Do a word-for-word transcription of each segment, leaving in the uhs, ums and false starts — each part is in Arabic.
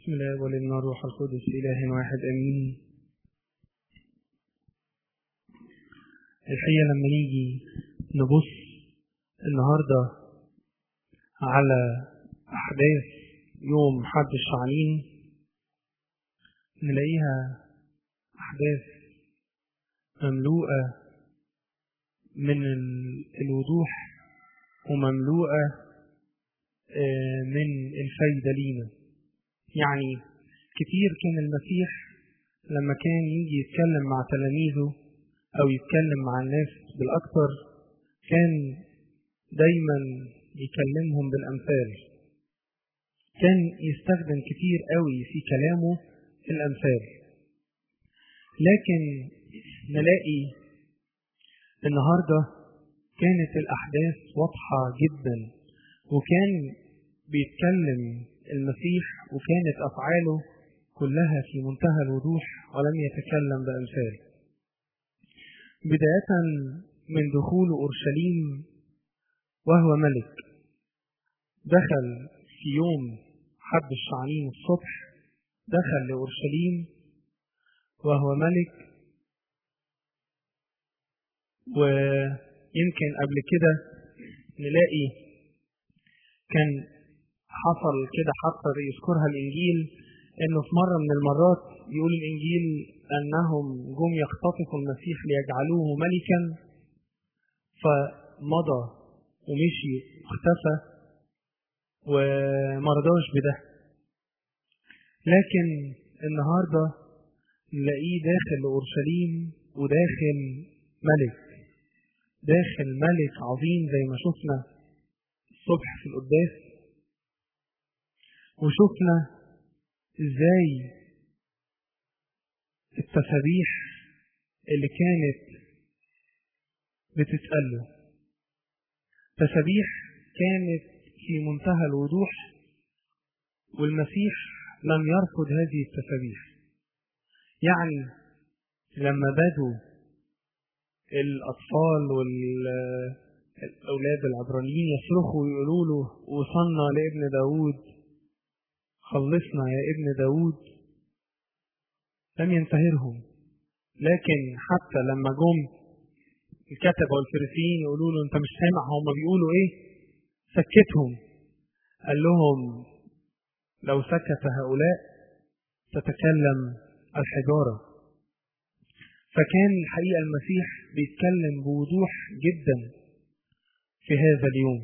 بسم الله والابن والروح القدس إله واحد أمين. الحقيقة لما نيجي نبص النهاردة على أحداث يوم حد الشعانين نلاقيها أحداث مملوءة من الوضوح ومملوءة من الفايدة لينا. يعني كتير كان المسيح لما كان يجي يتكلم مع تلاميذه أو يتكلم مع الناس بالأكثر كان دايما يكلمهم بالأمثال. كان يستخدم كتير قوي في كلامه الأمثال. لكن نلاقي النهاردة كانت الأحداث واضحة جدا، وكان بيتكلم المسيح وكانت أفعاله كلها في منتهى الوضوح ولم يتكلم بأمثال. بداية من دخول أورشليم وهو ملك، دخل في يوم حد الشعانين الصبح، دخل لأورشليم وهو ملك. ويمكن قبل كده نلاقي كان حصل كده حتى يذكرها الإنجيل، إنه في مرة من المرات يقول الإنجيل أنهم جم يختطفوا المسيح ليجعلوه ملكا، فمضى ومشي واختفى ومرضاش بده. لكن النهاردة نلاقيه داخل لأورشليم وداخل ملك، داخل ملك عظيم زي ما شفنا الصبح في القداس، وشفنا ازاي التسابيح اللي كانت بتتقاله تسابيح كانت في منتهى الوضوح، والمسيح لم يرفض هذه التسابيح. يعني لما بدوا الأطفال والأولاد العبرانيين يصرخوا ويقولوا له وصلنا لابن داود، خلصنا يا ابن داود، لم ينتهرهم. لكن حتى لما جم الكتبة والفريسيين يقولوا له انت مش سامع هم بيقولوا ايه، سكتهم. قال لهم لو سكت هؤلاء تتكلم الحجارة. فكان الحقيقة المسيح بيتكلم بوضوح جدا في هذا اليوم.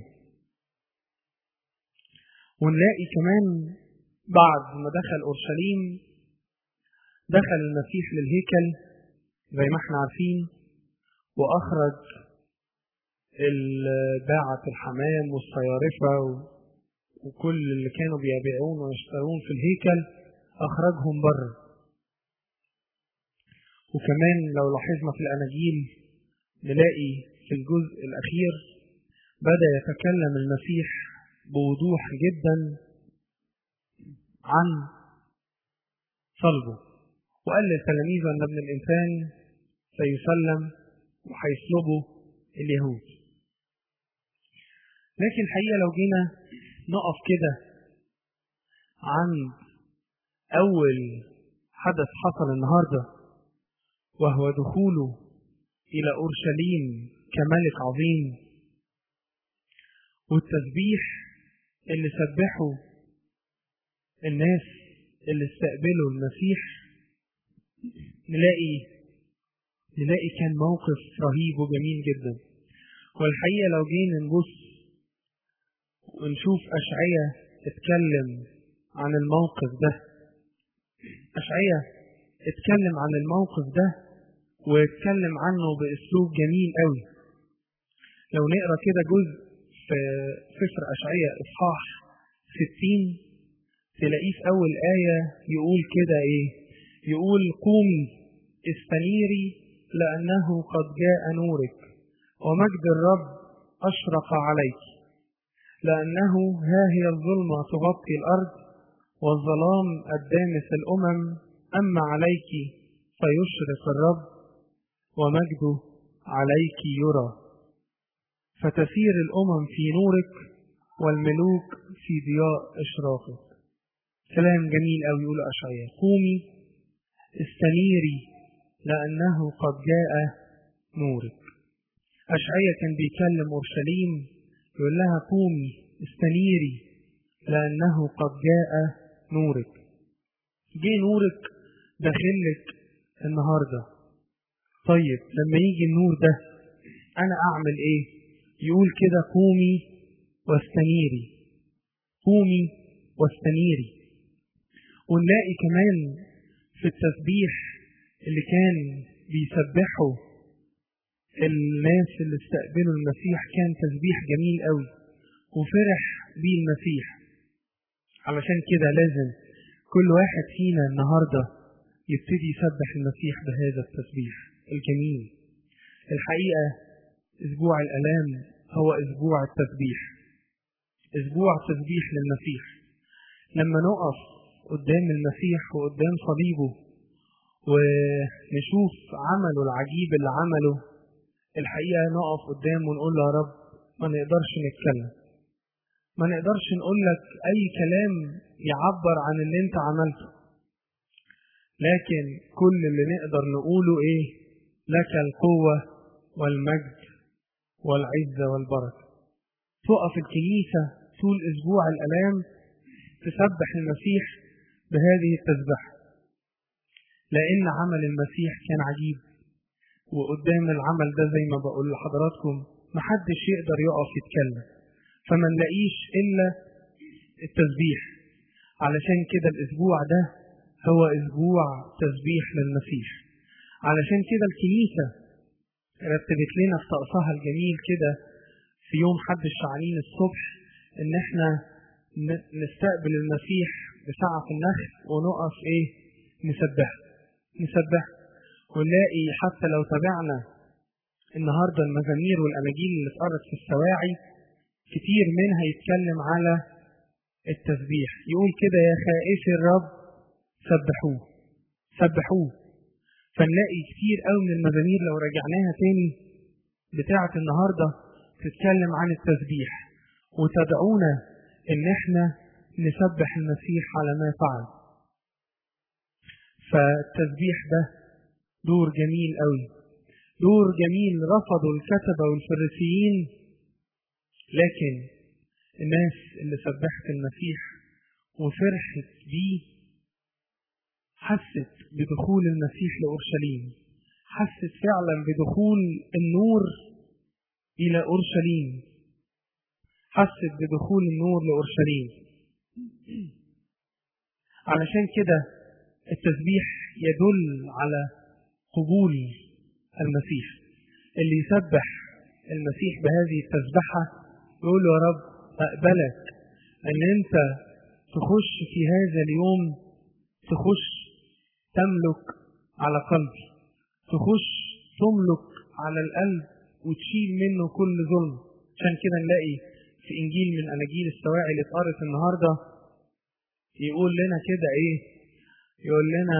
ونلاقي كمان بعد ما دخل أورشليم دخل المسيح للهيكل زي ما احنا عارفين، وأخرج باعة الحمام والصيارفة وكل اللي كانوا بيبيعون ويشترون في الهيكل أخرجهم بره. وكمان لو لاحظنا في الأناجيل نلاقي في الجزء الأخير بدأ يتكلم المسيح بوضوح جدا عن صلبه، وقال للتلاميذ أن ابن الإنسان سيسلم وحيصلبه اليهود. لكن الحقيقة لو جينا نقف كده عند أول حدث حصل النهاردة وهو دخوله إلى أورشليم كملك عظيم، والتسبيح اللي سبحوا الناس اللي استقبلوا المسيح، نلاقي نلاقي كان موقف رهيب وجميل جدا. والحقيقة لو جينا نبص ونشوف أشعية اتكلم عن الموقف ده، أشعية اتكلم عن الموقف ده واتكلم عنه بأسلوب جميل قوي. لو نقرأ كده جزء في سفر أشعية إصحاح ستين تلاقيه في أول آية يقول كده إيه؟ يقول قومي استنيري لأنه قد جاء نورك ومجد الرب أشرق عليك، لأنه ها هي الظلمة تغطي الأرض والظلام الدامس الأمم، أما عليك فيشرق الرب ومجده عليك يرى، فتسير الأمم في نورك والملوك في ضياء إشراقك. كلام جميل أوي يقول أشعياء: قومي استنيري لأنه قد جاء نورك. أشعياء كان بيكلم أورشليم يقول لها: قومي استنيري لأنه قد جاء نورك. جه نورك داخلك النهاردة. طيب لما يجي النور ده أنا أعمل إيه؟ يقول كده: قومي واستنيري، قومي واستنيري. ونلاقي كمان في التسبيح اللي كان بيسبحوا الناس اللي استقبلوا المسيح كان تسبيح جميل قوي وفرح بيه المسيح. علشان كده لازم كل واحد فينا النهاردة يبتدي يسبح المسيح بهذا التسبيح الجميل. الحقيقة أسبوع الآلام هو أسبوع التسبيح، أسبوع تسبيح للمسيح. لما نقف قدام المسيح وقدام صليبه ونشوف عمله العجيب اللي عمله، الحقيقة نقف قدامه ونقول له: يا رب ما نقدرش نتكلم، ما نقدرش نقول لك أي كلام يعبر عن اللي انت عملته، لكن كل اللي نقدر نقوله إيه؟ لك القوة والمجد والعزة والبركة. تقف الكنيسة طول أسبوع الآلام تسبح المسيح بهذه التسبيح، لأن عمل المسيح كان عجيب. وقدام العمل ده زي ما بقول لحضراتكم محدش يقدر يقف يتكلم، فما نلاقيش إلا التسبيح. علشان كده الأسبوع ده هو أسبوع تسبيح للمسيح. علشان كده الكنيسة رتبت لنا في طقسها الجميل كده في يوم حد الشعانين الصبح إن احنا نستقبل المسيح بساعة النخل ونقف إيه؟ نسبح نسبح. ونلاقي حتى لو تابعنا النهاردة المزامير والأناجيل اللي اتقرت في السواعي كتير منها يتكلم على التسبيح. يقول كده: يا خائف الرب سبحوه سبحوه. فنلاقي كتير قوي من المزامير لو رجعناها تاني بتاعة النهاردة تتكلم عن التسبيح وتدعونا ان احنا نسبح المسيح على ما فعل. فالتسبيح ده دور جميل قوي، دور جميل رفضوا الكتبة والفريسيين، لكن الناس اللي سبحت المسيح وفرحت بيه حست بدخول المسيح لأورشليم، حست فعلا بدخول النور إلى أورشليم، حست بدخول النور لأورشليم. علشان كده التسبيح يدل على قبول المسيح. اللي يسبح المسيح بهذه التسبحة يقول: يا رب أقبلك أن أنت تخش في هذا اليوم، تخش تملك على قلبي، تخش تملك على القلب وتشيل منه كل ظلم. عشان كده نلاقي في إنجيل من أناجيل السواعي اللي اتقرت النهاردة يقول لنا كده إيه؟ يقول لنا: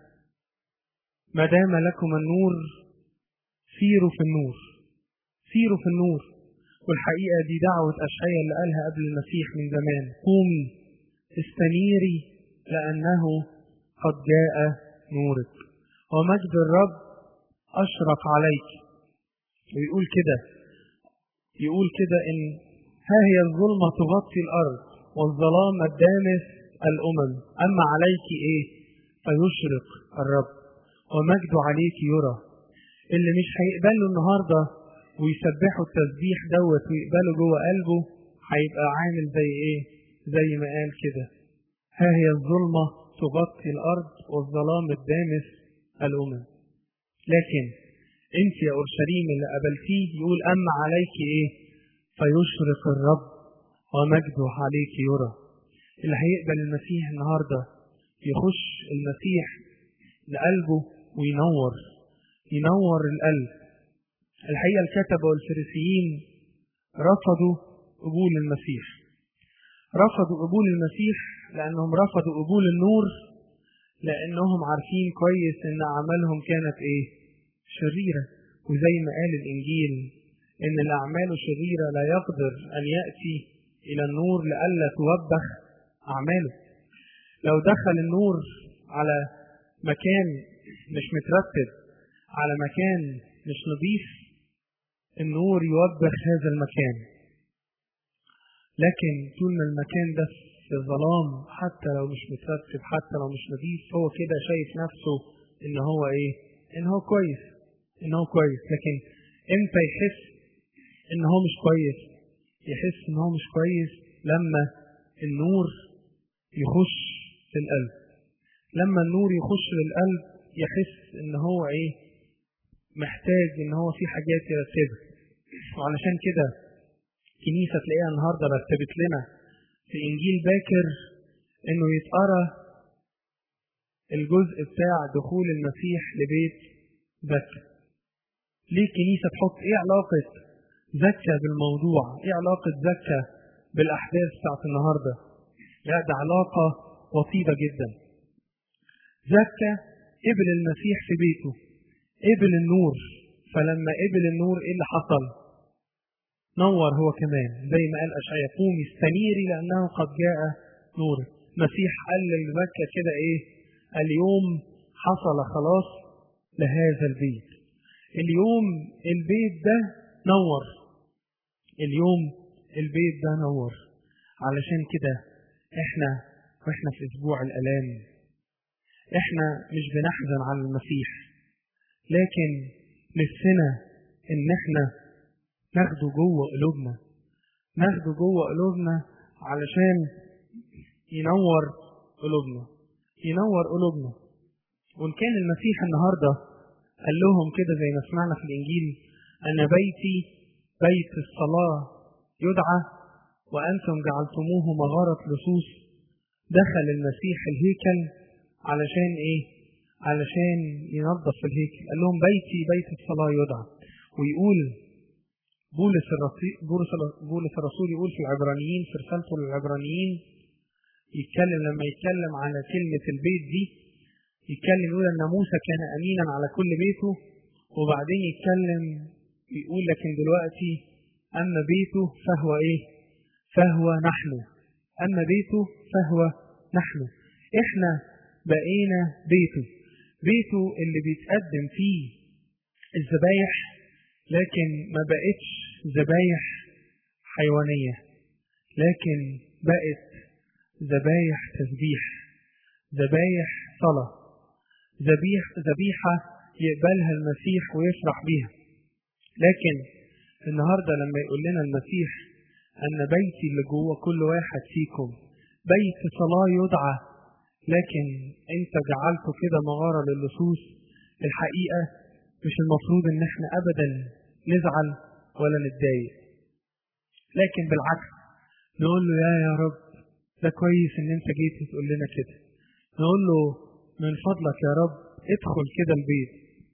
ما دام لكم النور سيروا في النور، سيروا في النور. والحقيقة دي دعوة أشعياء اللي قالها قبل المسيح من زمان: قومي استنيري لأنه قد جاء نورك ومجد الرب أشرق عليك. ويقول كده يقول كده إن ها هي الظلمة تغطي الأرض والظلام الدامس الأمم، أما عليك إيه؟ فيشرق الرب ومجد عليك يرى. اللي مش هيقبله النهاردة ويسبحوا التسبيح دوت ويقبله جوه قلبه هيبقى عامل زي إيه؟ زي ما قال كده: ها هي الظلمة تغطي الأرض والظلام الدامس الأمم. لكن انت يا أورشليم اللي قبلتيه يقول: أما عليك إيه؟ فيشرق الرب ومجده عليك يرى. اللي هيقبل المسيح النهاردة يخش المسيح لقلبه وينور ينور القلب. الحقيقة الكتبة والفريسيين رفضوا قبول المسيح، رفضوا قبول المسيح لأنهم رفضوا قبول النور، لأنهم عارفين كويس إن أعمالهم كانت إيه؟ شريرة. وزي ما قال الإنجيل إن الأعمال الشريرة لا يقدر أن يأتي إلى النور لئلا توبخ أعماله. لو دخل النور على مكان مش مترتب، على مكان مش نظيف، النور يوبخ هذا المكان. لكن طول ما المكان ده في ظلام، حتى لو مش مترتب، حتى لو مش نظيف، هو كده شايف نفسه ان هو ايه؟ ان هو كويس، ان هو كويس. لكن امتى يحس ان هو مش كويس؟ يحس ان هو مش كويس لما النور يخش في القلب. لما النور يخش للقلب يحس ان هو ايه؟ محتاج ان هو في حاجات يرتبها. وعلشان كده كنيسة تلاقيها النهاردة رتبت لنا في انجيل باكر انه يتقرأ الجزء بتاع دخول المسيح لبيت زكا. ليه الكنيسة تحط ايه علاقة زكا بالموضوع؟ ايه علاقة زكا بالاحداث بتاعت النهاردة؟ لا، ده علاقة وطيدة جدا. زكا قبل المسيح في بيته، قبل النور، فلما قبل النور ايه اللي حصل؟ نور هو كمان، زي ما قال اشعياء: قومي استنيري لانه قد جاء نور. المسيح قال لزكا كده ايه؟ اليوم حصل خلاص لهذا البيت. اليوم البيت ده نور، اليوم البيت ده نور. علشان كده احنا واحنا في اسبوع الالام احنا مش بنحزن على المسيح، لكن نفسنا ان احنا ناخده جوه قلوبنا، ناخده جوه قلوبنا علشان ينور قلوبنا، ينور قلوبنا. وان كان المسيح النهارده قال لهم كده زي ما سمعنا في الانجيل: انا بيتي بيت الصلاه يدعى وانتم جعلتموه مغاره لصوص. دخل المسيح الهيكل علشان ايه؟ علشان ينظف الهيكل. قال لهم بيتي بيت الصلاه يدعى. ويقول بولس الرسول بولس الرسول يقول في العبرانيين، في رسالته للعبرانيين، يتكلم لما يتكلم على كلمة البيت دي، يتكلم يقول أن موسى كان أمينا على كل بيته، وبعدين يتكلم يقول لكن دلوقتي أما بيته فهو إيه؟ فهو نحن. أما بيته فهو نحن. إحنا بقينا بيته، بيته اللي بيتقدم فيه الذبايح، لكن ما بقتش ذبايح حيوانية، لكن بقت ذبايح تسبيح، ذبايح صلاة، ذبيح ذبيحة يقبلها المسيح ويفرح بيها. لكن النهاردة لما يقول لنا المسيح أن بيتي اللي جوه كل واحد فيكم بيت صلاة يدعى، لكن أنت جعلته كده مغارة للصوص، الحقيقة مش المفروض ان احنا ابدا نزعل ولا نتضايق، لكن بالعكس نقول له يا يا رب ده كويس ان انت جيت تقول لنا كده. نقول له من فضلك يا رب ادخل كده البيت،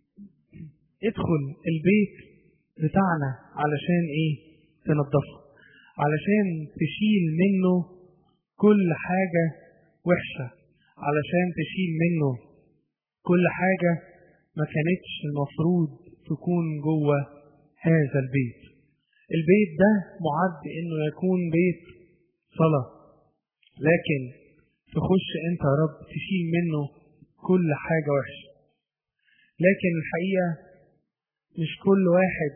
ادخل البيت بتاعنا علشان ايه؟ تنظفه، علشان تشيل منه كل حاجة وحشة، علشان تشيل منه كل حاجة ما كانتش المفروض تكون جوه هذا البيت. البيت ده معد انه يكون بيت صلاة، لكن تخش انت يا رب تشيل منه كل حاجة وحشة. لكن الحقيقة مش كل واحد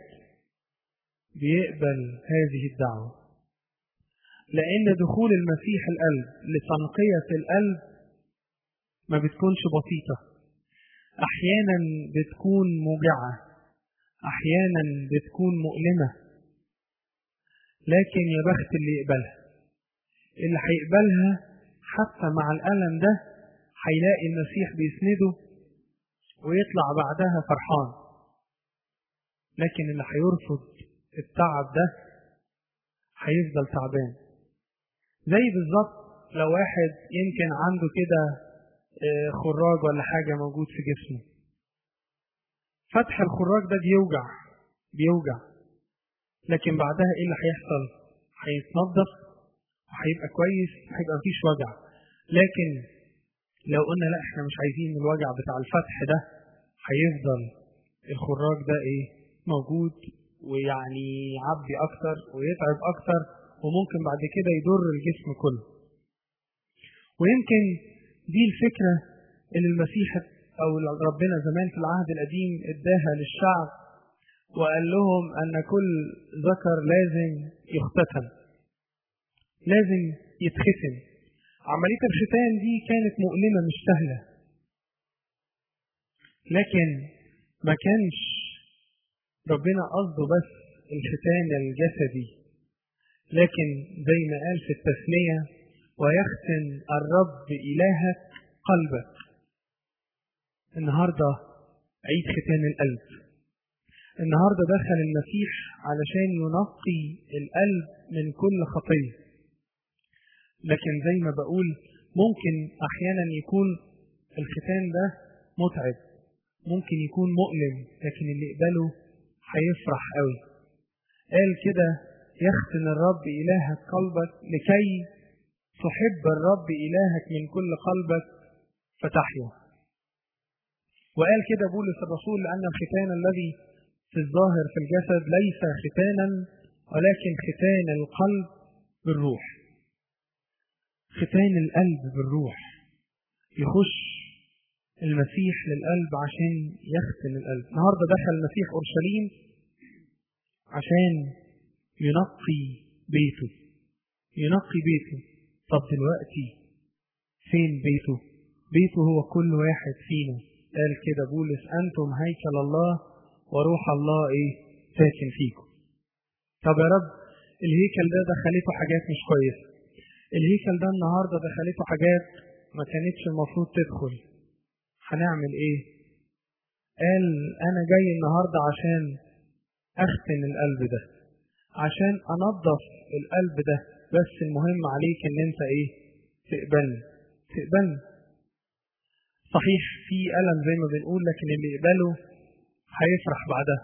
بيقبل هذه الدعوة، لان دخول المسيح القلب لتنقية القلب ما بتكونش بسيطة، احيانا بتكون موجعة، احيانا بتكون مؤلمة، لكن يا بخت اللي يقبلها. اللي هيقبلها حتى مع الألم ده هيلاقي المسيح بيسنده ويطلع بعدها فرحان. لكن اللي هيرفض التعب ده هيفضل تعبان. زي بالظبط لو واحد يمكن عنده كده خراج ولا حاجة موجود في جسمه، فتح الخراج ده بيوجع بيوجع لكن بعدها ايه اللي هيحصل؟ هيتنظف وهيبقى كويس، هيبقى مفيش وجع. لكن لو قلنا لا احنا مش عايزين الوجع بتاع الفتح ده، هيفضل الخراج ده ايه؟ موجود، ويعني يعبي اكتر ويتعب اكتر، وممكن بعد كده يضر الجسم كله. ويمكن دي الفكرة اللي المسيح أو ربنا زمان في العهد القديم اداها للشعب، وقال لهم أن كل ذكر لازم يختتن، لازم يتختن. عملية الختان دي كانت مؤلمة مش سهلة، لكن ما كانش ربنا قصده بس الختان الجسدي، لكن زي ما قال في التثنية: ويختن الرب إلهك قلبك. النهاردة عيد ختان القلب. النهاردة دخل المسيح علشان ينقي القلب من كل خطية. لكن زي ما بقول ممكن أحيانا يكون الختان ده متعب، ممكن يكون مؤلم، لكن اللي يقبله هيفرح قوي. قال كده: يختن الرب إلهك قلبك لكي تحب الرب إلهك من كل قلبك فتحيا. وقال كده بولس الرسول: لأن الختان الذي في الظاهر في الجسد ليس ختانا، ولكن ختان القلب بالروح. ختان القلب بالروح، يخش المسيح للقلب عشان يختن القلب. النهارده دخل المسيح أورشليم عشان ينقي بيته، ينقي بيته. طب دلوقتي فين بيته؟ بيته هو كل واحد فينا. قال كده بولس: أنتم هيكل الله وروح الله إيه ساكن فيكم. طب يا رب الهيكل ده دخلته حاجات مش كويسة، الهيكل ده النهاردة دخلته حاجات ما كانتش المفروض تدخل، هنعمل إيه؟ قال: أنا جاي النهاردة عشان أختن القلب ده، عشان أنظف القلب ده، بس المهم عليك إن أنت إيه؟ تقبلني، تقبلني. صحيح في ألم زي ما بنقول، لكن اللي يقبله هيفرح بعدها.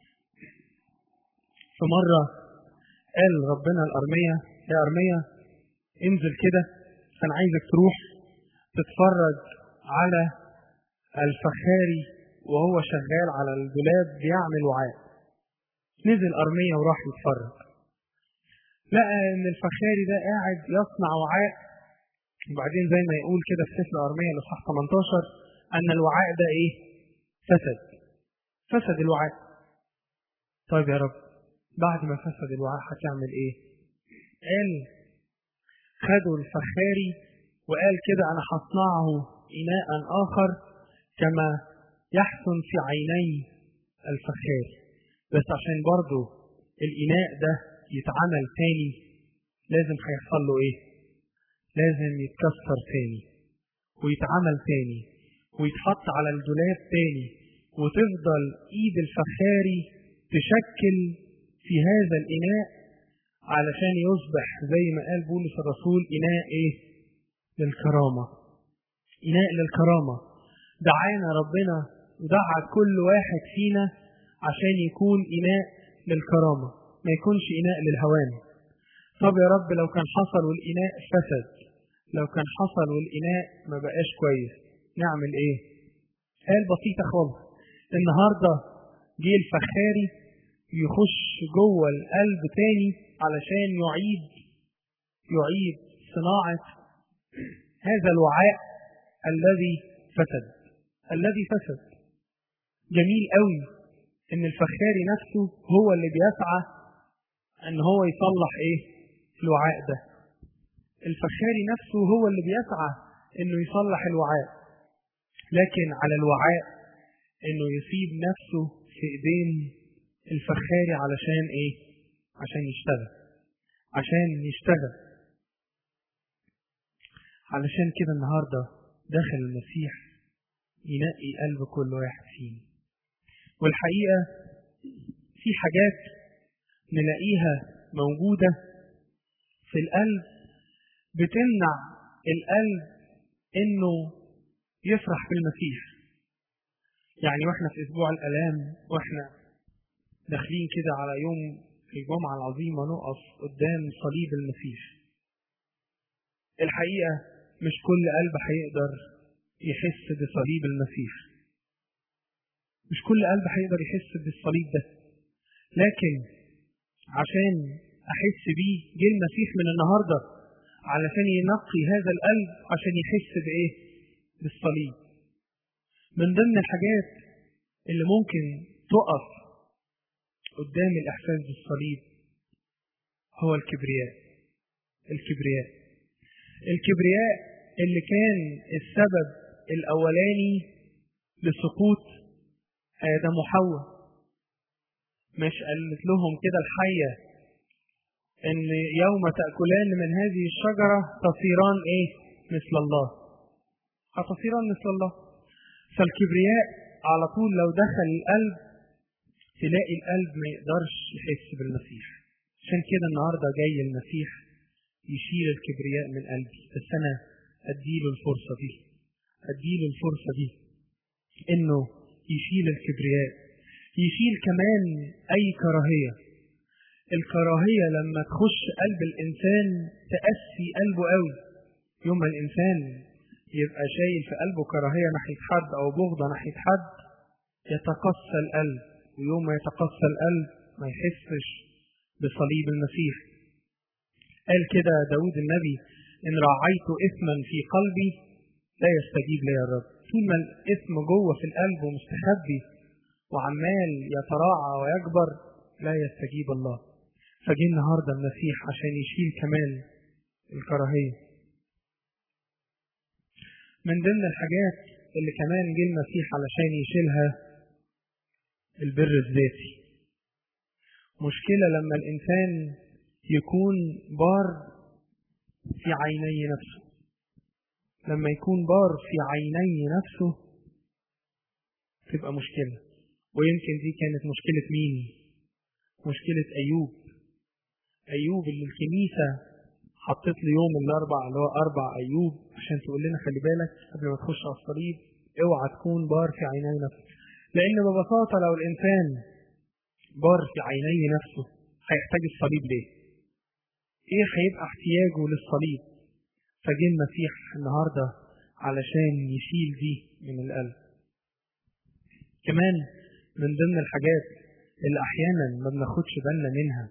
في مرة قال ربنا لأرميا: يا أرميا انزل كده، أنا عايزك تروح تتفرج على الفخاري وهو شغال على الدولاب بيعمل وعاء. نزل أرميا وراح يتفرج، لقى ان الفخاري ده قاعد يصنع وعاء. وبعدين زي ما يقول كده في سفر أرميا الإصحاح ثمانية عشر ان الوعاء ده ايه؟ فسد. فسد الوعاء. طيب يا رب بعد ما فسد الوعاء هتعمل ايه؟ قال: خدوا الفخاري وقال كده: انا هصنعه اناء اخر كما يحسن في عيني الفخاري. بس عشان برضو الاناء ده يتعمل تاني لازم هيحصل له ايه؟ لازم يتكسر تاني ويتعمل تاني ويتحط على الدولاب تاني، وتفضل ايد الفخاري تشكل في هذا الاناء علشان يصبح زي ما قال بولس الرسول: اناء ايه؟ للكرامة. اناء للكرامة. دعانا ربنا ودعا كل واحد فينا عشان يكون اناء للكرامة، ما يكونش إناء للهوان. طب يا رب لو كان حصل والإناء فسد، لو كان حصل والإناء ما بقاش كويس، نعمل إيه؟ قال بسيطة خالص. النهاردة جه الفخاري يخش جوه القلب تاني علشان يعيد يعيد صناعة هذا الوعاء الذي فسد الذي فسد. جميل قوي إن الفخاري نفسه هو اللي بيسعى ان هو يصلح ايه؟ الوعاء ده. الفخاري نفسه هو اللي بيسعى انه يصلح الوعاء، لكن على الوعاء انه يسيب نفسه في ايدين الفخاري علشان ايه؟ عشان يشتغل عشان يشتغل علشان كده النهارده داخل المسيح ينقي قلب كل واحد فينا. والحقيقة في حاجات نلاقيها موجودة في القلب بتمنع القلب انه يفرح بالمسيح. يعني واحنا في اسبوع الالام واحنا داخلين كده على يوم الجمعة العظيمة نقف قدام صليب المسيح. الحقيقة مش كل قلب هيقدر يحس بصليب المسيح، مش كل قلب هيقدر يحس بالصليب ده، لكن عشان احس بيه جه المسيح من النهارده علشان ينقي هذا القلب عشان يحس بايه؟ بالصليب. من ضمن الحاجات اللي ممكن تقف قدام الإحساس بالصليب هو الكبرياء. الكبرياء الكبرياء اللي كان السبب الأولاني لسقوط آدم وحواء. مش قالت لهم كده الحية إن يوم تأكلان من هذه الشجرة تصيران إيه؟ مثل الله. هتصيران مثل الله. فالكبرياء على طول لو دخل القلب تلاقي القلب ما يقدرش يحس بالمسيح. عشان كده النهاردة جاي المسيح يشيل الكبرياء من قلبي، بس أنا أديله الفرصة دي أديله الفرصة دي إنه يشيل الكبرياء، يشيل كمان أي كراهية. الكراهية لما تخش قلب الإنسان تأسي قلبه قوي. يوم ما الإنسان يبقى شايل في قلبه كراهية ناحية حد أو بغضة ناحية حد يتقسى القلب، ويوم ما يتقسى القلب ما يحسش بصليب المسيح. قال كده داود النبي: إن راعيت إثما في قلبي لا يستجيب لي الرب. طول ما الإثم جوه في القلب ومستخبي وعمال يتراعى ويكبر لا يستجيب الله. فجي النهاردة المسيح عشان يشيل كمان الكراهية. من ضمن الحاجات اللي كمان جه المسيح علشان يشيلها البر الذاتي. مشكلة لما الإنسان يكون بار في عيني نفسه. لما يكون بار في عيني نفسه تبقى مشكلة. ويمكن دي كانت مشكلة مين؟ مشكلة أيوب. أيوب اللي الكنيسة حطت له يوم الأربع اللي هو أربع أيوب عشان تقول لنا خلي بالك قبل ما تخش على الصليب اوعى تكون بار في عيني نفسه. لأن ببساطة لو الإنسان بار في عيني نفسه هيحتاج الصليب ليه؟ إيه هيبقى احتياجه للصليب؟ فجي المسيح النهاردة علشان يشيل دي من القلب. كمان من ضمن الحاجات اللي أحيانا ما بناخدش بالنا منها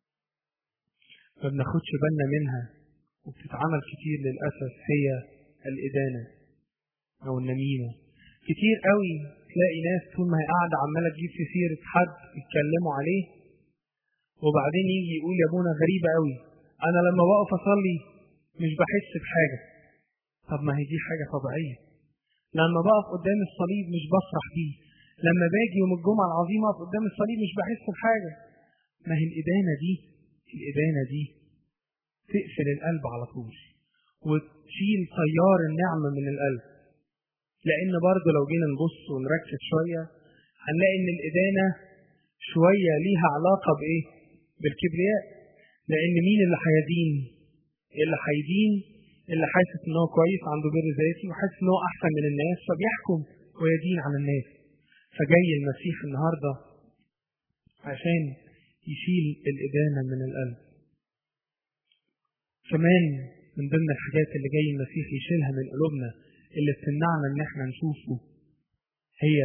ما بناخدش بالنا منها وبتتعمل كتير للأسف هي الإدانة أو النميمة. كتير قوي تلاقي ناس طول ما هي قاعدة عمالة تجيب في سيرة حد يتكلموا عليه، وبعدين يجي يقول يا ابونا غريبة قوي أنا لما بقف أصلي مش بحس بحاجة. طب ما هي دي حاجة طبيعية. لما بقف قدام الصليب مش بفرح بيه. لما باجي يوم الجمعة العظيمة أقف قدام الصليب مش بحس بحاجة. ما هي الإدانة دي الإدانة دي تقفل القلب على طول وتشيل تيار النعمة من القلب. لأن برضه لو جينا نبص ونركز شوية هنلاقي إن الإدانة شوية ليها علاقة بإيه؟ بالكبرياء. لأن مين اللي هيدين؟ اللي هيدين اللي حاسس إن هو كويس عنده بر ذاتي وحاسس إن هو أحسن من الناس فبيحكم ويدين على الناس. فجاي المسيح النهاردة عشان يشيل الإدانة من القلب. كمان من ضمن الحاجات اللي جاي المسيح يشيلها من قلوبنا اللي بتمنعنا ان احنا نشوفه هي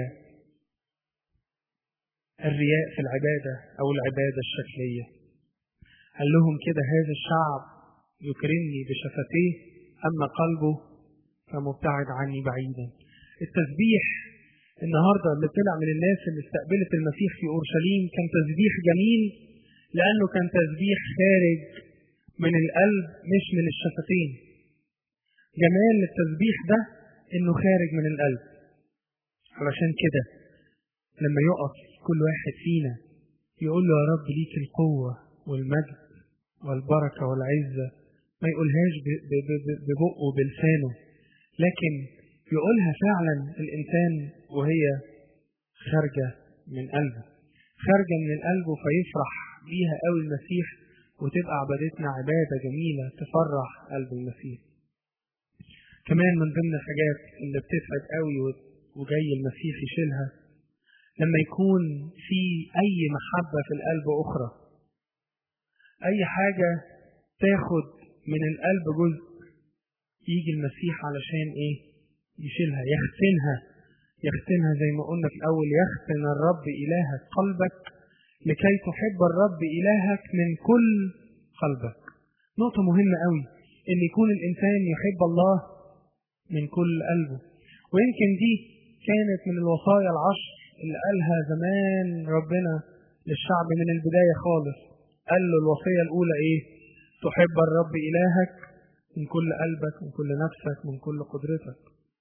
الرياء في العبادة او العبادة الشكلية. قال لهم كده: هذا الشعب يكرمني بشفتيه اما قلبه فمبتعد عني بعيدا. التسبيح النهاردة اللي طلع من الناس اللي استقبلت المسيح في أورشليم كان تسبيح جميل لأنه كان تسبيح خارج من القلب مش من الشفتين. جمال التسبيح ده إنه خارج من القلب. علشان كده لما يقف كل واحد فينا يقول له يا رب ليك القوة والمجد والبركة والعزة، ما يقولهاش ببقه بلسانه لكن يقولها فعلا الإنسان وهي خارجة من قلبه، خارجة من قلبه فيفرح بيها قوي المسيح وتبقى عبادتنا عبادة جميلة تفرح قلب المسيح. كمان من ضمن الحاجات اللي بتفعل قوي وجاي المسيح يشيلها لما يكون في أي محبة في القلب أخرى، أي حاجة تاخد من القلب جزء، يجي المسيح علشان إيه؟ يشيلها، يختنها يختنها زي ما قلنا في الأول: يختن الرب إلهك قلبك لكي تحب الرب إلهك من كل قلبك. نقطة مهمة قوي إن يكون الإنسان يحب الله من كل قلبه. ويمكن دي كانت من الوصايا العشر اللي قالها زمان ربنا للشعب من البداية خالص. قال له الوصية الأولى إيه؟ تحب الرب إلهك من كل قلبك، من كل نفسك، من كل قدرتك.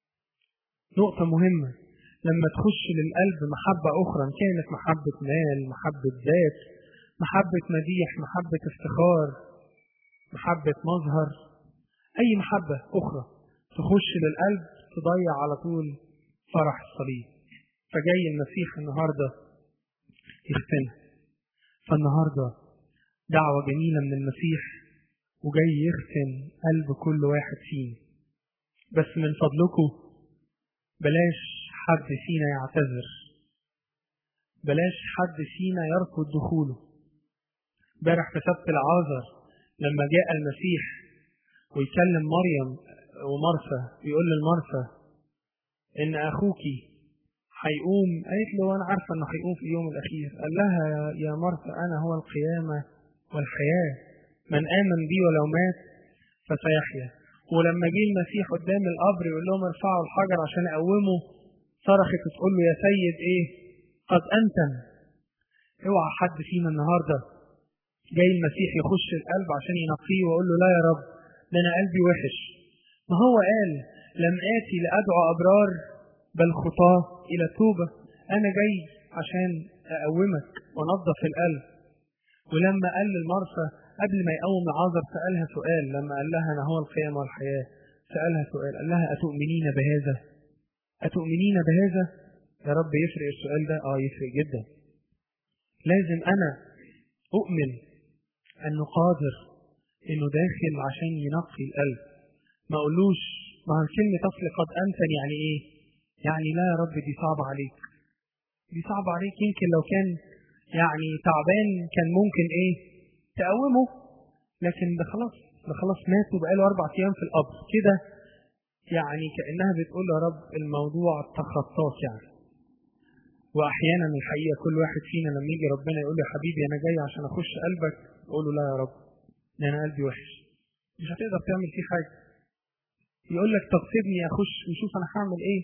نقطة مهمة، لما تخش للقلب محبة أخرى، كانت محبة مال، محبة ذات، محبة مديح، محبة افتخار، محبة مظهر، أي محبة أخرى تخش للقلب تضيع على طول فرح الصليب. فجاي المسيح النهاردة يختنها. فالنهاردة دعوة جميلة من المسيح، وجاي يختن قلب كل واحد فينا. بس من فضلكم بلاش حد فينا يعتذر، بلاش حد فينا يرفض دخوله. امبارح في سبت العازر لما جاء المسيح ويكلم مريم ومرثا، يقول للمرثا ان اخوكي هيقوم، قالت له انا عارفه انه هيقوم في اليوم الاخير. قال لها يا مرثا انا هو القيامه والحياه، من امن بي ولو مات فسيحيا. ولما جه المسيح قدام القبر يقول لهم ارفعوا الحجر عشان اقومه، صرخت وتقول له يا سيد ايه قد انتم. اوعى حد فينا النهارده جاي المسيح يخش القلب عشان ينقيه ويقول له لا يا رب ده انا قلبي وحش. ما هو قال لم آتي لأدعو أبرار بل خطاة إلى توبة. أنا جاي عشان أقومك ونظف القلب. ولما قال للمرثا قبل ما يقوم العازر سألها سؤال، لما قال لها أنا هو القيامة والحياة سألها سؤال، قال لها أتؤمنين بهذا؟ أتؤمنين بهذا؟ يا رب يفرق السؤال ده؟ آه يفرق جدا. لازم أنا أؤمن أنه قادر، إنه داخل عشان ينقي القلب. ما أقولوش ما هو كلمة أصل قد أنتن يعني إيه؟ يعني لا يا رب دي صعبة عليك، دي صعبة عليك. يمكن لو كان يعني تعبان كان ممكن إيه تقومه، لكن ده خلاص ده خلاص مات وبقاله أربع أيام في القبر كده، يعني كأنها بتقول يا رب الموضوع تخطاك يعني. وأحيانا الحقيقة كل واحد فينا لما يجي ربنا يقول له حبيبي أنا جاي عشان أخش قلبك، يقول له لا يا رب ده أنا قلبي وحش، مش هتقدر تعمل فيه حاجة. يقول لك طب سيبني أخش وشوف أنا هعمل إيه.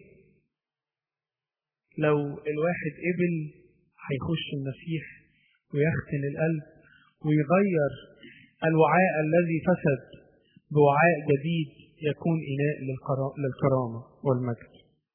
لو الواحد قبل هيخش المسيح ويختن القلب ويغير الوعاء الذي فسد بوعاء جديد يكون إناء للكرامة والمجد.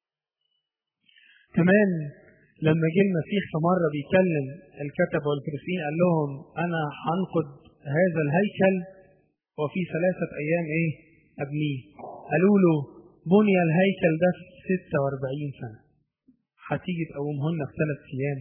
كمان لما جه المسيح في مرة بيكلم الكتبة والفريسيين قال لهم أنا هنقض هذا الهيكل وفي ثلاثة أيام إيه أبنيه. قالوا له بني الهيكل ده في ستة وأربعين سنة، هتيجي تقومهن في ثلاث أيام؟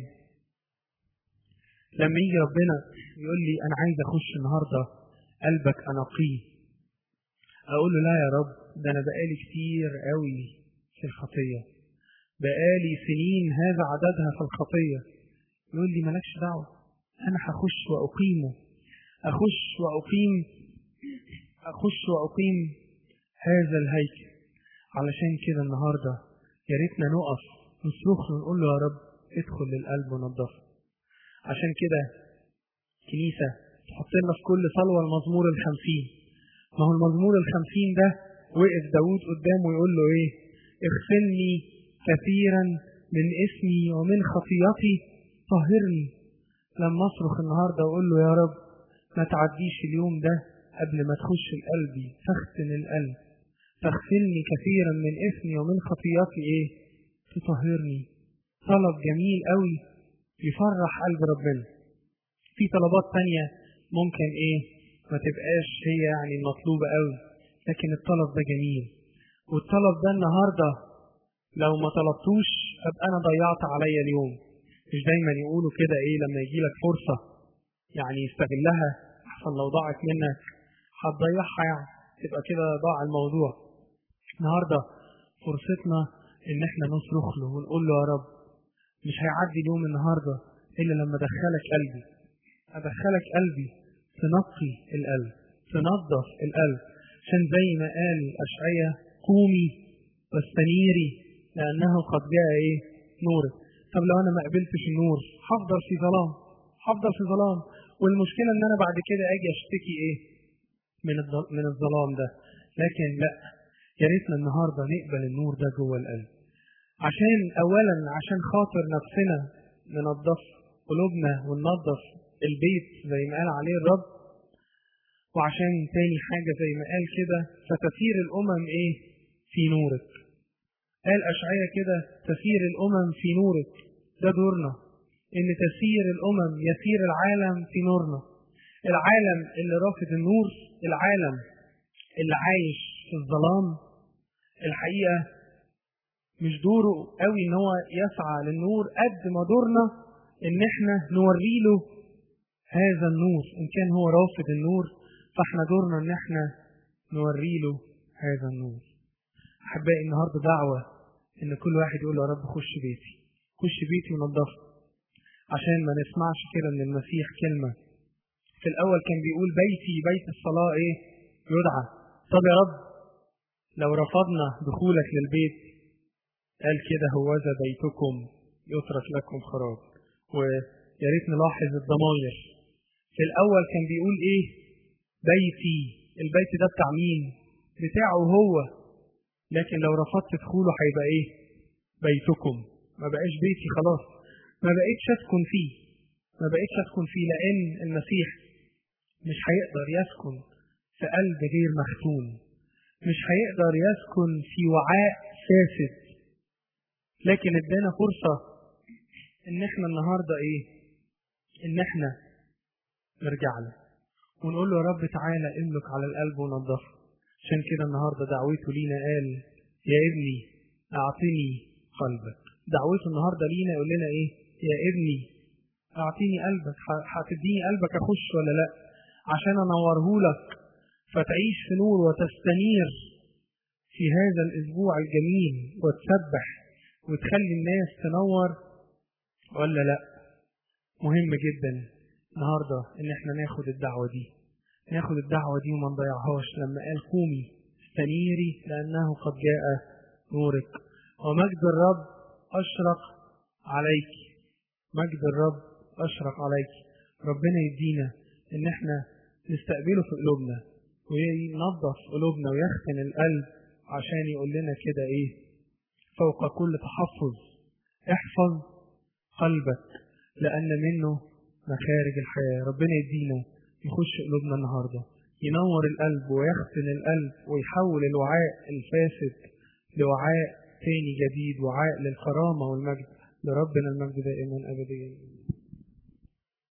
لما يجي ربنا يقول لي أنا عايز أخش النهاردة قلبك أنقيه، أقول له لا يا رب ده أنا بقالي كتير قوي في الخطية، بقالي سنين هذا عددها في الخطية. يقول لي مالكش دعوة، أنا هخش وأقيمه، أخش وأقيم أخش وأقيم هذا الهيكل. علشان كده النهاردة يا ريتنا نقف نصرخ ونقول له يا رب ادخل للقلب ونضفه. عشان كده كنيسة تحط لنا في كل صلوة المزمور الخمسين. ما هو المزمور الخمسين ده وقف داود قدامه يقول له ايه؟ اغسلني كثيرا من اسمي ومن خطيئتي طهرني. لما اصرخ النهاردة واقول له يا رب ما تعديش اليوم ده قبل ما تخش القلب، فاختن القلب، فاغسلني كثيرا من اسمي ومن خطيئتي ايه؟ تطهرني. طلب جميل قوي يفرح قلب ربنا. في طلبات تانية ممكن ايه ما تبقاش هي يعني المطلوبة قوي، لكن الطلب ده جميل. والطلب ده النهاردة لو ما طلبتوش ابقى انا ضيعت عليا اليوم. مش دايما يقولوا كده ايه لما يجي لك فرصة يعني يستغلها، احسن لو ضاعت منك هتضيعها يعني تبقى كده ضاع الموضوع. النهاردة فرصتنا ان احنا نصرخ له ونقول له يا رب مش هيعدي اليوم النهاردة الا لما ادخلك قلبي، ادخلك قلبي تنقي القلب، تنظف القلب. عشان زي ما قال اشعياء قومي واستنيري لانه قد جاء ايه نورك. طب لو انا ما قبلتش النور هفضل في ظلام، هفضل في ظلام. والمشكلة ان انا بعد كده اجي اشتكي ايه من من الظلام ده. لكن لا، يا ريتنا النهارده نقبل النور ده جوه القلب. عشان أولا عشان خاطر نفسنا ننظف قلوبنا وننظف البيت زي ما قال عليه الرب، وعشان تاني حاجة زي ما قال كده فتسير الأمم إيه؟ في نورك. قال أشعياء كده تسير الأمم في نورك. ده دورنا، إن تسير الأمم يسير العالم في نورنا. العالم اللي رافض النور، العالم اللي عايش في الظلام، الحقيقة مش دوره قوي إن هو يسعى للنور قد ما دورنا إن إحنا نوريله هذا النور. إن كان هو رافض النور فإحنا دورنا إن إحنا نوريله هذا النور. أحبائي النهاردة دعوة إن كل واحد يقول يا رب خش بيتي، خش بيتي ونضفه، عشان ما نسمعش كده من المسيح كلمة. في الأول كان بيقول بيتي بيت الصلاة إيه؟ يدعى. طب يا رب لو رفضنا دخولك للبيت، قال كده هوذا بيتكم يترك لكم خراب. ويا ريت نلاحظ الضمائر. في الأول كان بيقول إيه؟ بيتي. البيت ده بتاع مين؟ بتاعه هو. لكن لو رفضت دخوله هيبقى إيه؟ بيتكم. ما بقاش بيتي خلاص، ما بقيتش أسكن فيه، ما بقيتش أسكن فيه، لأن المسيح مش هيقدر يسكن في قلب غير مختون، مش هيقدر يسكن في وعاء فاسد. لكن ادانا فرصة ان احنا النهاردة ايه؟ ان احنا نرجع له ونقول له يا رب تعالى املك على القلب ونظفه. عشان كده النهاردة دعوته لينا قال يا ابني اعطني قلبك. دعوته النهاردة لينا يقول لنا ايه؟ يا ابني اعطيني قلبك. هتديني قلبك اخش ولا لا؟ عشان انورهولك فتعيش في نور وتستنير في هذا الاسبوع الجميل وتسبح وتخلي الناس تنور ولا لا؟ مهم جدا النهاردة ان احنا ناخد الدعوة دي، ناخد الدعوة دي وما نضيعهاش. لما قال قومي استنيري لانه قد جاء نورك ومجد الرب اشرق عليك. مجد الرب اشرق عليك. ربنا يدينا ان احنا نستقبله في قلوبنا وينظف قلوبنا ويختن القلب، عشان يقول لنا كده ايه؟ فوق كل تحفظ احفظ قلبك لأن منه مخارج الحياة. ربنا يدينا يخش قلوبنا النهاردة، ينور القلب ويختن القلب ويحول الوعاء الفاسد لوعاء تاني جديد، وعاء للكرامة والمجد. لربنا المجد دائما أبديا.